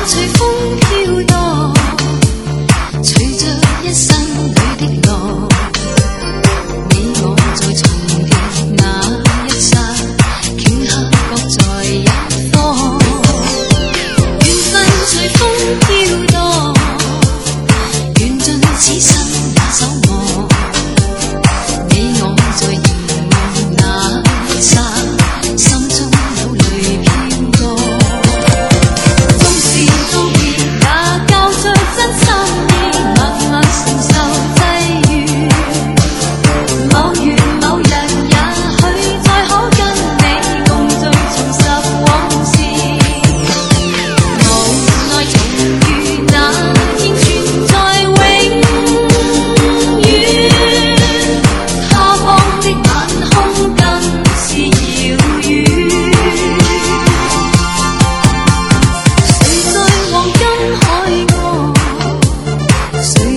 随风飘荡，随着一生里的浪，你我在重叠那一刹，頃刻各在一方。缘分随风飘荡，缘尽此生也守望。你我在凝望那一刹，心中有泪飘過。縱是告別，也交出真心意，默默承受際遇。某月某日，也許再可跟你共聚，重拾往事。無奈重遇那天，存在永遠。他方的晚空更是遙遠。誰在黃金海岸？誰